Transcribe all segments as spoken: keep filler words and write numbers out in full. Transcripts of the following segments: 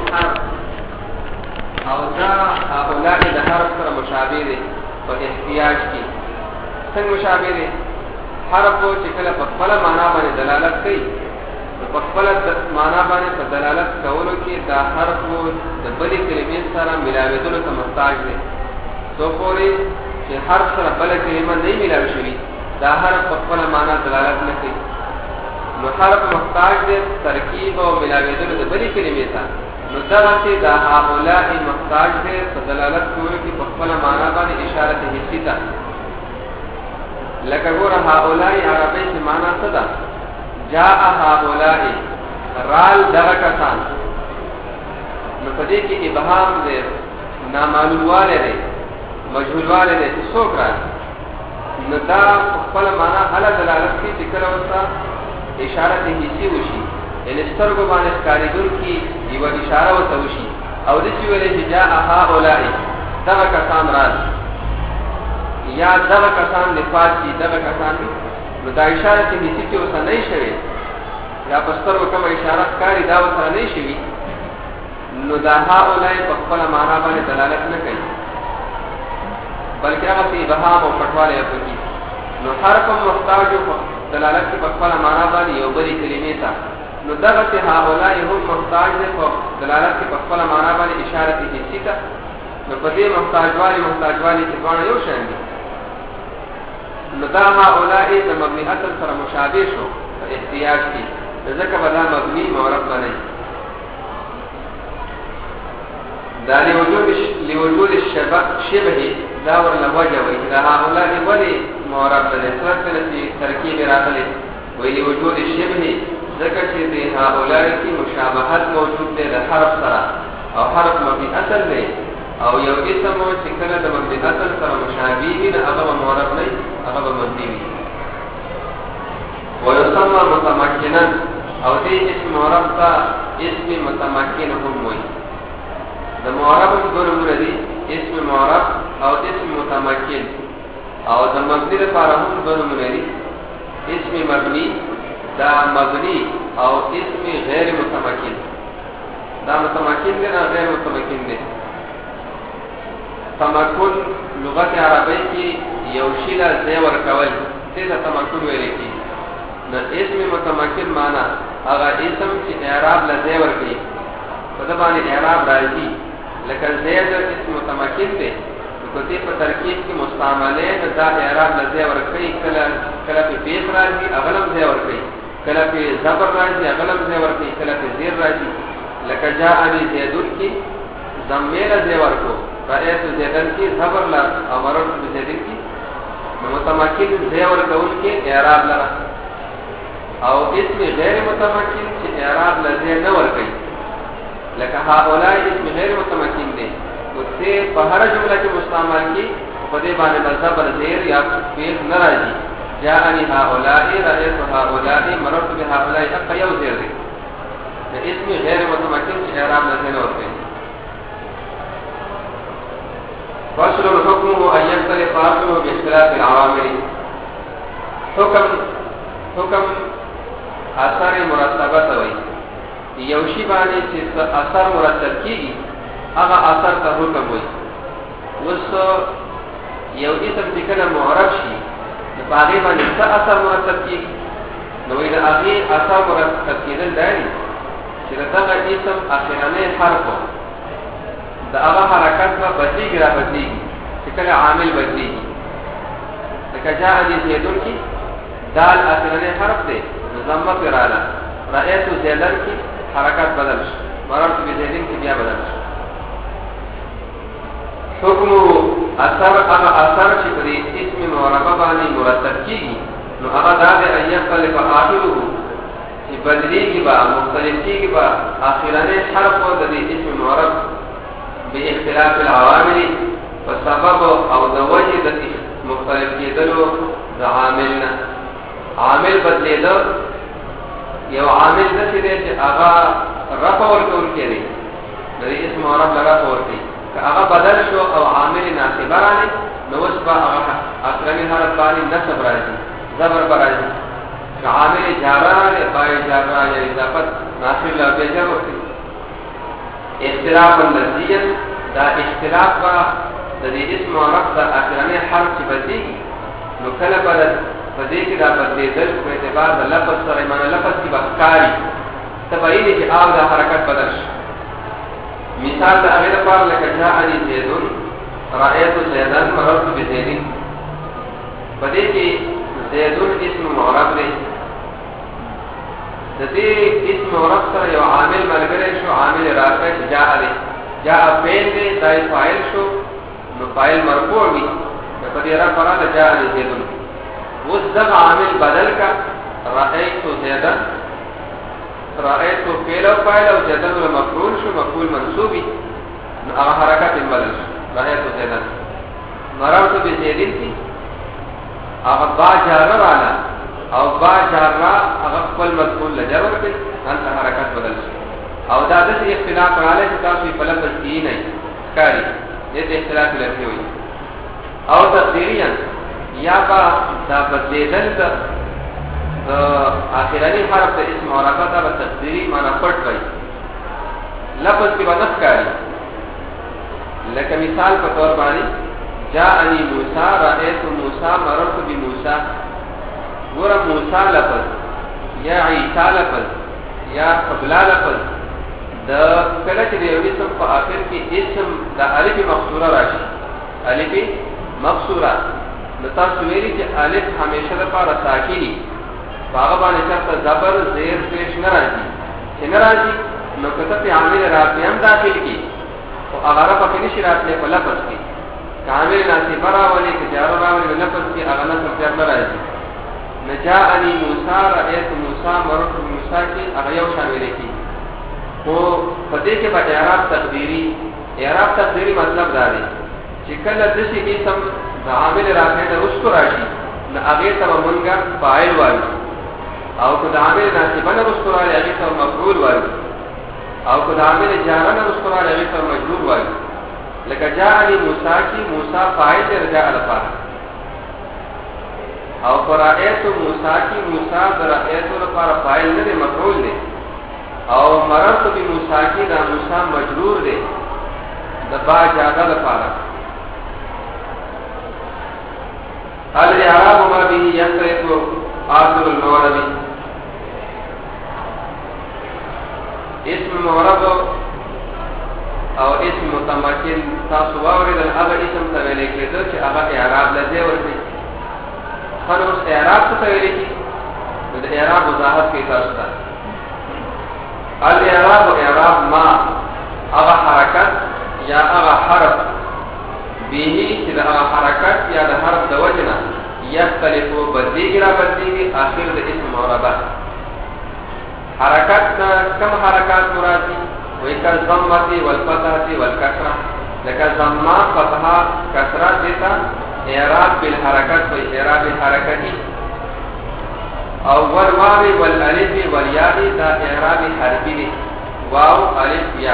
حرف او دا هؤلاء د حرف سره مشابه دي په احتیاج کې. څنګه مشابه دي؟ حرف چې کله په خپل معنا باندې دلالت کوي، په خپل معنا باندې په دلالت کولو کې دا حرف د بلې کلمې سره ملاوېدلو ته محتاج دی. څو پورې چې حرف سره بله کلمه نه ملاوي شوي، دا حرف په خپل معنا دلالت نه کوي. نو حرف محتاج دی ترکیب او ملاوېدلو د بلې کلمې ته. نو دغسې دا هؤلاء محتاج دی په دلالت کولو کې په خپل معنا باندې اشاره حسي ته. لکه ګوره هؤلاء عربۍ کې معنا څه ده؟ جاء هؤلاء رال دغه کسان. نو په دې کې ابهام دی، نامعلوم والی دی، مجهول والی دی چې څوک راځي. نو دا په خپل معنا هله دلالت کوي چې کله ورته اشاره حسي وشي، یعنې سترګو باندې ښکارېدونکي یوه اشاره ورته وشي او داسې ویلی چې جاء هؤلاء دغه کسان راځي یا دغه کسان نفاذ دي، دغه کسان دي. نو دا اشاره چې حسي چې ورته نه شوې، یا په سترګو کومه اشاره ښکاري دا ورسره نه شوي، نو دا هؤلاء په خپله معنا باندې دلالت نه کوي، بلکې هغسې ابهام او پټوالی یې پکې. نو حرف هم محتاج په دلالت کې په خپله معنا باندې یو بلې کلمې ته. نو دغسې هؤلاء هم محتاج دی په دلالت کې په خپله معنا باندې اشاره حسي ته. نو په دې محتاجوالي محتاجوالي چې دواړه یو شان دي، نو دا هؤلاء د مبني اصل سره مشابه شو په احتیاج کې، ځکه به دا مبني معرب بنئ. دا لوجود لوجود الشبه شبه دا ورله وجه وایي دا هؤلاء ولې معرب ده سرت نسی ترکیب راغلی وایي لوجود الشبه ځکه چې د هؤلاء کې مشابهت موجود دی د حرف سره، او حرف مبني اصل دی او یو اسم چې کله د مبني اصل سره مشابه وي نو هغه به معرب نه وي، هغه به مبني وي. ويسمى متمكنا او دې اسم معرب ته اسم متمکن هم وایي. د معرب دوه نومونه دي، اسم معرب او اسم متمکن. او د مبني لپاره هم دوه نومونه دي، اسم مبني دا مبني او اسم غیر متمکن. دا متمکن دی نه غیر متمکن دی. تمکن لغت عربی کې یو شی له ځای ورکول دې ته تمکن ویل کېږي. نو اسم متمکن معنا هغه اسم چې اعراب له ځای ورکوي، په ده باندې اعراب راځي. لکه زید اسم متمکن دی، نو په دې په ترکیب کې مستعملې نو دا اعراب له ځای ورکوي. کله کله پې پیښ راځي هغه هم ځای ورکوي، کله پې زبر راځي هغه هم ځای ورکوي، کله پې زیر راځي. لکه جاءني زیدون کې ضمې له ځای ورکو، رأيت زیدن کې زبر له او مررت بزیدن کې. نو متمکن ځای ورکوونکي اعراب لره، او اسم غیر متمکن چې اعراب له ځای نه ورکوي. لکه هؤلاء اسم غیر متمکن دی، نو دې په هره جمله کې مستعمل کی په دې باندې زبر زیر یا پیښ نه راځي. جاءني هؤلاء رأيت هؤلاء مررت بهؤلاء حق یو زیر دی. نو اسم غیر متمکن چې اعراب له ځای نه ورکوي. فصل حكمه ان يختلف اصله باختلاف العوامل. حکم حکم اثر مرتبه ته وایي. یو شی باندې چې اثر مرتب کیږي هغه اثر ته حکم وایي. اوس یو اسم چې کله معرب شي نو په هغې باندې څه اثر مرتب کیږي؟ نو وایي د هغې اثر مرتب کېدل دا دي چې د دغه اسم اخرنی حرف د هغه حرکت به بدلېږي را بدلېږي چې کله عامل بدلېږي. لکه جاءني زیدون کې دال اخرنی حرف دی، نو ضمه پرې راغله. رأيت زیدن کې حرکت بدل شي، مررت بزیدن کې بیا بدل شي. حکم اثر هغه اثر چې په دې اسم معربه باندې مرتب کېږي نو هغه دا دی ان یختلف آخره چې بدلېږي به مختلف کېږي به اخرنی حرف د دې اسم معرب باختلاف العوامل په سبب او د وجې د مختلف کېدلو د عامل نه. عامل بدلېده، یو عامل داسې دی چې هغه رفع ورکوونکی دی، د دې اسم معرب له رفع ورکوي. که هغه بدل شو او عامل ناصبه راغلی نو اوس به هغه اخرني حرف باندې نصب راځي، زبر به راځي. که عامل جاره راغلی بای جاره یا اضافت ناصب له بیا جر ورکوي. اختلاف لفظيا دا اختلاف با د دې اسم معرب د اخرنی حرف چې بدلیږي نو کله به په دې کې دا بدلیدل په اعتبار د لفظ سره معنی لفظ کې بخکاری تبعین چې آو دا حرکت بدل شي. مثال د هغې لپاره لکه جاءني زیدون رأیت زیدن مررت بزیدین په دې کې زیدون اسم معرب دی د دې اسم معرب سره یو عامل ملګری شو عامل رافع چې جاء دی جاء فعل دی دا فاعل شو نو فاعل مرفوع وي په دې رفع راځي جاءني زیدون اوس دغه عامل بدل کا رأیت زیدن رأيت فعل او فاعل او زیدن مفعول شو مفعول منصوبي نو هغه حرکت بدل شو رأيت زیدن مررت بزیدین کی هغه با جار رااله او با جار را هغه خپل مفعول لجر ورکړي انت حرکت بدل شو او دا د اختلاف رااله چې تاسو په لفظ کې نه کاری دې اختلاف لري وي او تقدیریا یا با دا بدلیدل د اخرانی حرف د اسم معرفه دا په تقدیری معنا پټ وي لفظ کې باندې کاری لکه مثال په تور باندې جاءني موسی رأيت موسی مررت بموسی ګور موسی لفظ یا عیسی لفظ یا قبل لفظ د کله چې د یو اسم په اخر کې اسم د الف مقصوره راشي الف مقصوره د تاسو ویلي چې الف همیشه لپاره ساکني هغه باندې چې زبر زیر پیش نه راځي چې نه راځي نو کته په عامل رافع هم داخل کی او هغه په کې نشي راتلی په لفظ کې عامل ناسب راولي چې جار راولي لفظ کې هغه نه څه نه راځي نجاءني موسی رأيت موسی مررت بموسی کې هغه یو شامل کی او په دې کې په اعراب تقديري اعراب تقديري مطلب دا دی چې کله د شي اسم د عامل رافع د وشکو راشي نو هغه ته مونږه فاعل وایو او کو د عامل ناسب نه وشکو راځي هغه ته مفعول وایو او کو د عامل جار نه وشکو راځي هغه ته مجرور وایو لکه جاءني موسی کی موسی فاعل رجاء الفاعل او قرأت موسی کی موسی قرأت لپاره فاعل نه مفعول دی او مررت بموسی کی دا موسی مجرور دی د با جاده لپاره الاعراب ما به ينصرف آخر المعرب اسم معرب او اسم متمکن تاسو واوریدل هغه اسم ته ویل کېږي چې هغه اعراب لږه ورته خلاص اعراب څه ویل کېږي د اعراب وضاحت کې تاسو ته الاعراب اعراب ما هغه حرکت یا هغه حرف به چې هغه حرکت یا د حرف د وجنه یختلفو بدلیږي را بدلیږي اخر د اسم معربه حرکت کم حرکات مرادي ویکل ضمتی والفتحتی والکسرہ لکه ضمہ فتحہ کسرہ دیتا اعراب بالحرکت و اعراب حرکتی او والواو والالف والیاء دا اعراب حرفی دی واو الف یا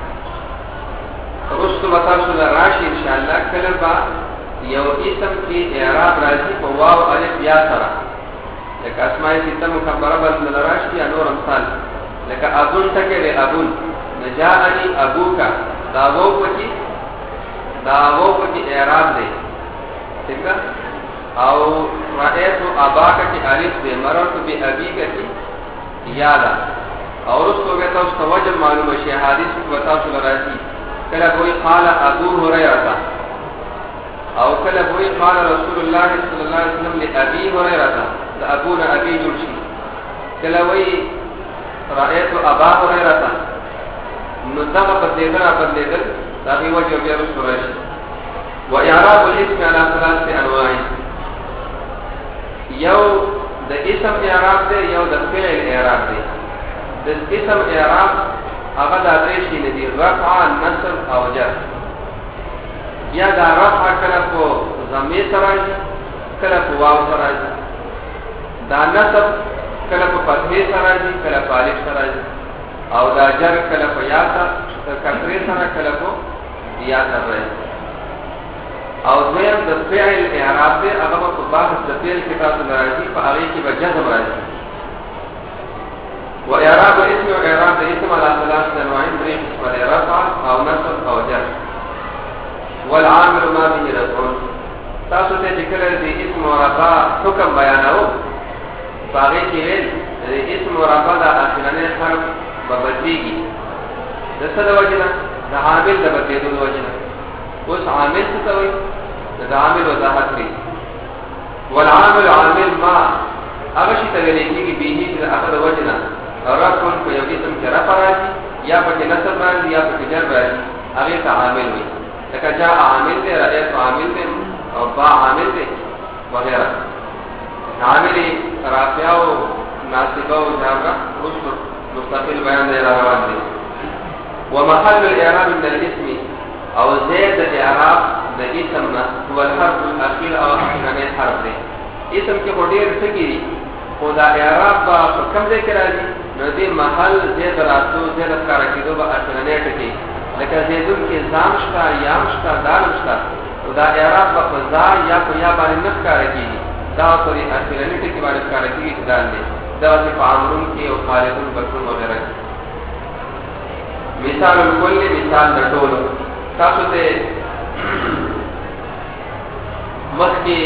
رستو بتاسو راشی انشاءاللہ کلبا یو اسم کی اعراب راځي په واو الف یا سره لکه اسماء سته مکبره بل راشي یا نور امثال لکه ابون تکه له ابون نجاءني ابوکا دا وو پتی دا وو پتی اعراب دی ٹھیک ہے او رأيت اباکا کی الف دی مررت بابیکا کی یادا اور اس کو کہتا اس توجہ معلوم ہے حدیث کو بتا سو راځي کله کوئی قال ابو هريره او کله کوئی قال رسول الله صلی الله علیه وسلم لابي هريره دا ابونا ابي جوشي کله وی رأيت ابا هريره نو دغه بدلیدل بدلیدل دا به وجه بیا رسول راشي و اعراب الاسم على ثلاث انواع یو د اسم اعراب دی یو د فعل اعراب دی د اسم اعراب هغه د درې شي نه دی رفع نصب او جر یا دا رفع کله کو ضمیر سره کله کو واو سره دا نصب کله کو فتحه سره کله په الف سره او دا جر کله په یا سره کثرې سره کله په یا سره او دویم د فعل اعراب دی هغه په بحث د فعل کې تاسو راځي په هغه کې به جزم راځي و اعراب اسم او اعراب د اسم على ثلاث انواع درې قسمه ده، رفع او نصب او جر. والعامل ما به رفع، تاسو ته چې کله د اسم او رفع حکم بیاناو باغې کې ویل د اسم او رفع د اخرنه حرف په بدلیږي د څه د وجنه د عامل د بدلیدو د وجنه. اوس عامل څه وایي؟ د عامل وضاحت کوي. والعامل عامل ما هغه شي ته ویل کېږي به چې اخر وجنه رفع په یو اسم کې رفع راځي یا په نصب راځي یا په جر راځي، هغه ته عامل وایي. لکه جاء عامل دی، رأيت عامل دی، او با عامل دی وغیرہ. عامل رافع او ناصبه او جامع رسل مستقل بیان دی روان دی. ومحل الاعراب من الاسم او زید الاعراب د اسم نه هو الحرف الاخير او اخرنه حرف دی. اسم کې ډېر څه کیږي خو دا اعراب په کوم ځای کې راځي؟ نو دې محل زید راتو زید کار کېدو به اخرنه ټکی، لکه زیدون کې زام شتا یام شتا دال شتا، او دا اعراب په فضا یا په یا باندې نه کار کیږي، دا پرې اخرنه ټکی باندې کار کیږي چې دال دی. دا په عامرون کې او خالدون بکر وغیرہ. مثال الکل مثال د ټول تاسو ته مخکې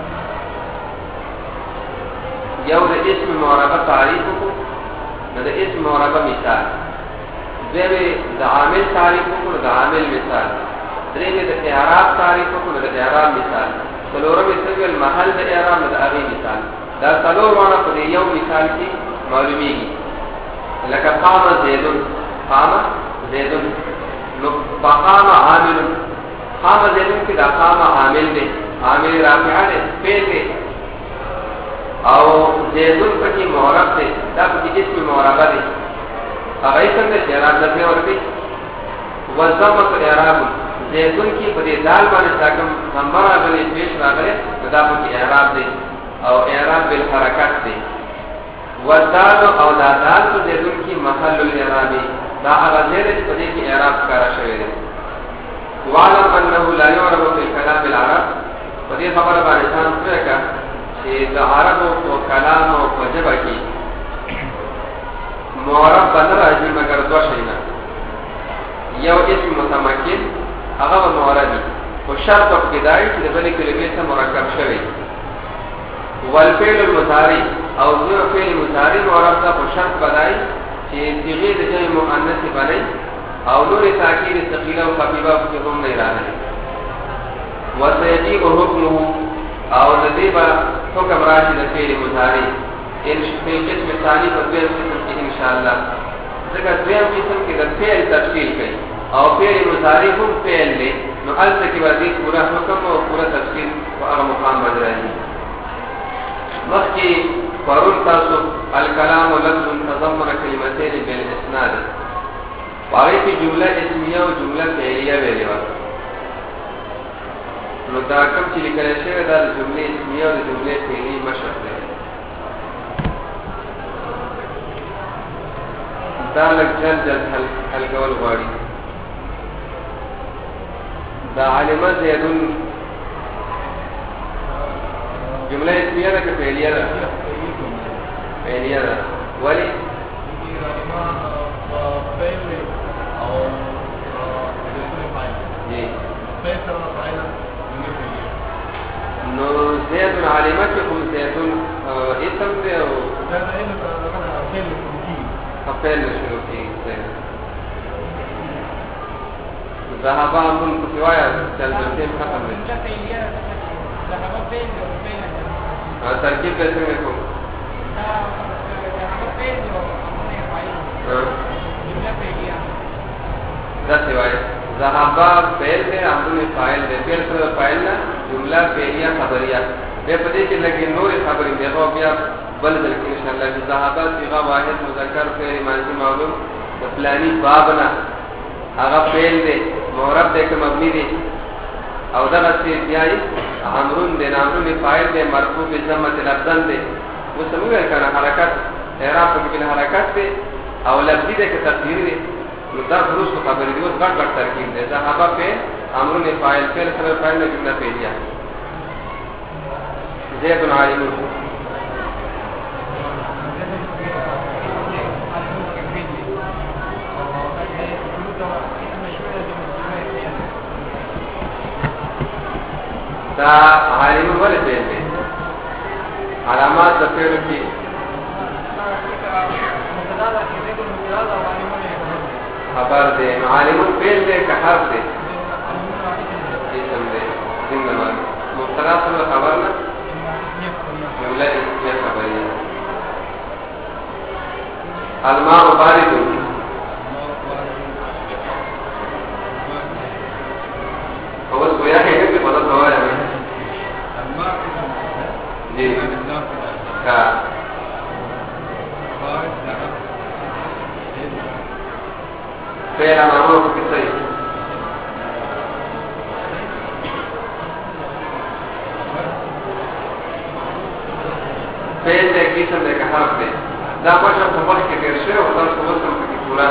یو د اسم معربه تعریف وکړو، نو د اسم معربه مثال، دوی د عامل تعریف وکړو، د عامل مثال، درې د اعراب تعریف وکړو، د اعراب مثال، څلورم یې محل د اعراب د هغه مثال. دا څلور وانه په یو مثال کې معلومیږي. لکه قام زیدون، قام زیدون، نو قام عامل، قام زیدون کې دا قام عامل دی، عامل رافع دی، فعل دی، او زیدون پکې معرب دی، دا پکې اسم معربه دی. هغه څنګه چې اعراب درته ورکړي؟ وضمت اعراب زیدون کې په دې دال باندې څنګه نمبر راغلي پیش راغلي، دا پکې اعراب دی او اعراب بالحرکات دی. والدال او دا دال تو زیدون کی محل الاعرابی، دا هغه ځای چې په دې کې اعراب ښکارا شوی دی. وعلم انه لا يعرب في كلام العرب، په دې خبره باندې ځان پوهه چې د عربو په کلام او په ژبه کې معرب بدل راځي مګر دوه شیونه. یو اسم متمکن هغه معربي او شرط ابتدائي چې د بلې کلمې سره مرکب شوی. والفعل المضارع او ذو فعل مضارع معرب ته په شرط بدای چې صيغه د جمع مؤنث باندې او نور تاکید ثقيله او خفيفه په کوم نه راغلي. وسيجي حکمه او الذي با حکم راشد فعل مضارع ان په قسم ثاني په دې قسم کې ان شاء الله ځکه دویم قسم کې د فعل تفصیل کوي او فعل مضارع هم فعل دی، نو البته کې باندې پورا حکم او پورا تفصیل په هغه مقام باندې راځي. مخي قرون تاسو الكلام لفظ تضمن كلمتين بالاسناد، باقي کی جمله اسمیه او جمله فعلیه ویلې و. نو دا کوم چې لیکل شوی دا جمله اسمیه او جمله فعلیه مشرط ده. دا لږ جل جل حل حل کول غواړي. دا علامه زیدون جمله اسمیه ده که فعلیه ده؟ فعلیه ده. ولی؟ جی نو زیدون علامه که خود زیدون اسم ده او فعل شروع کی ذهبا من روايه تلبسين ختم ده ذهبا فعل وفعل ترکیب کیسے میں کو دا سوائے ذهبا فعل ہے امر فاعل ہے، پھر فاعل نہ جملہ فعلیہ خبریہ بے پدی کہ لگے نور خبر دے ہو بیا بل بلکہ انشاءاللہ ذهبا صيغه واحد مذکر فعل ماضی معلوم فلانی بابنا هغه فعل دے معرب دے کہ مبنی دے او دا سی بیاي امرون دے امرون فاعل دے مرفوع بضمت لفظن دے وہ سمجھ کنا حرکت اعراب کې حرکت دے او لفظی دے کہ تقدیر دے دا خروج کو خبر دی اس غټ غټ ترکیب دے ذهبا پہ امرون فاعل فعل سره فاعل نے جملہ فعلیہ زید عالم دا عالم ولې فعل دی علامات د فعل کې خبر دی عالم فعل دی که حرف دی اسم دی څنګه مبتدا سره خبر نه جمله اسمیه خبریه الماء بارد اول گویا ہے کہ مدد ہوا ہے جی کا پہلا ناموں کو کس طرح پہل دے قسم دے کہ حرف دے دا پاشا خبر کې ډېر شوی او تاسو اوس هم پکې پورا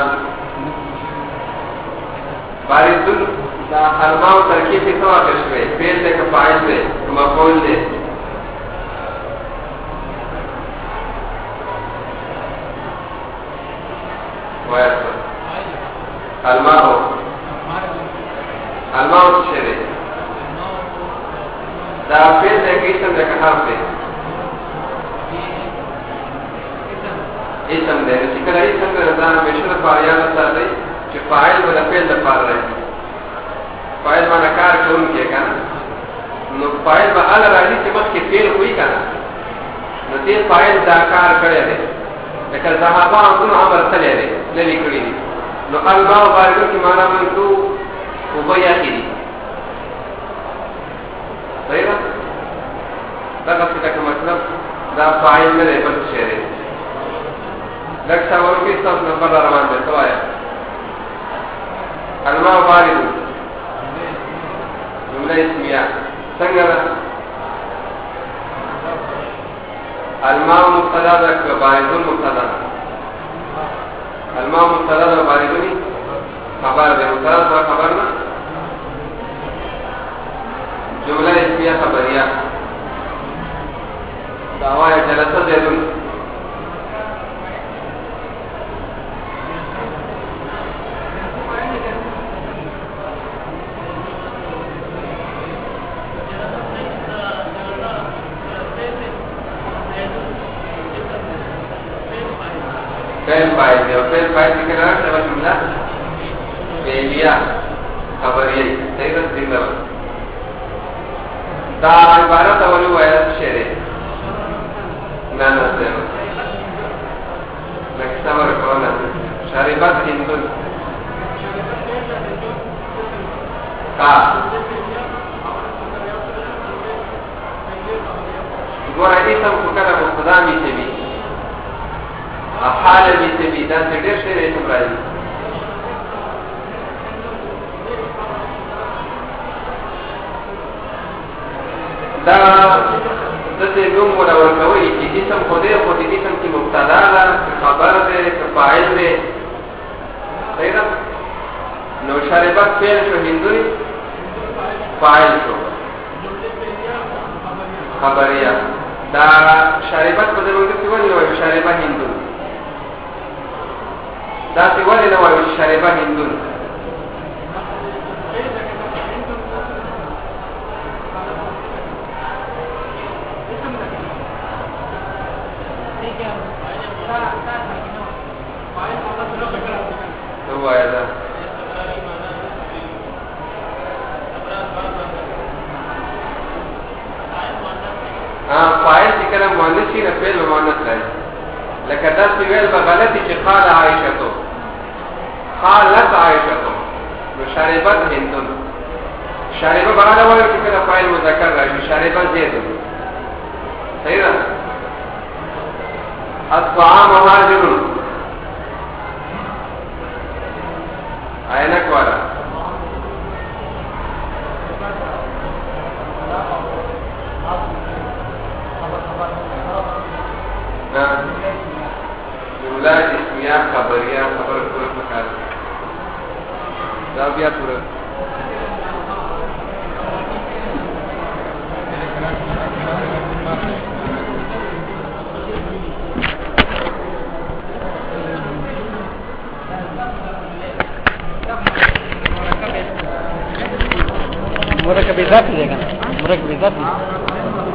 باریدون دا الماء ترکیب کې څه واقع شوی فعل دی که فاعل دی مفعول دی وایه الماء الماء څه دی دا فعل دی که اسم دی که حرف دی اسم دے چې کله اسم د ځان مشره فاعل ساتي چې فاعل ولا فعل د فاعل راځي فاعل معنا کار کوونکی کنه نو فاعل به ال راځي چې مخکې فعل وي کنه نو دې فاعل دا کار کړی دی لکه صحابه انو امر تللی دی للی کړی دی نو الماء بارګو کی معنا منتو وبیا کړي صحیح ده دا څه مطلب دا فاعل نه دی بل څه دی لکه ورکی تاسو نمبر را روان دي توایا الماء بارد جمله اسمیه څنګه ده الماء مبتدا ده باردون مبتدا ده الماء مبتدا ده باردونی خبر ده مبتدا ده خبر نه جمله اسمیه خبریه دعوای جلسه زیدون فعل فاعل دی او فعل فاعل کې نه راځي چې جمله فعلیه خبریه څنګه څنګه دا عبارت اول وایي شعر نه نه څه لکه څنګه کوله شریبت هندو کا ګورې اسم کو کله مبتدا می شي حال می ته بي دا ډېر څه لري راځي دا د دې نوم ولا ورکوي چې اسم خوده خو دې اسم کې مبتدا ده خبر ده فاعل ده صحیح ده نو شربت فعل شو هندوی فاعل شو خبریه دا شربت په دې وخت کې ولې وایي شربت هندو دا څه ولې نه وایي شربه هندون نو وایي دا ها فاعل چې کله مؤنث شي نه فعل مؤنث راځي لکه دا څه ویل به غلطي چې قال عائشه تو قالت عائشه تو نو شربت هندون شربه بغاله وایي چې کله فاعل مذکر راشي شربه زید صحیح ده الطعام هاجر عینک والا جمله اسمیه خبریه خبر پورا پکار دا بیا پورا مرکب ذات دی کنه مرکب ذات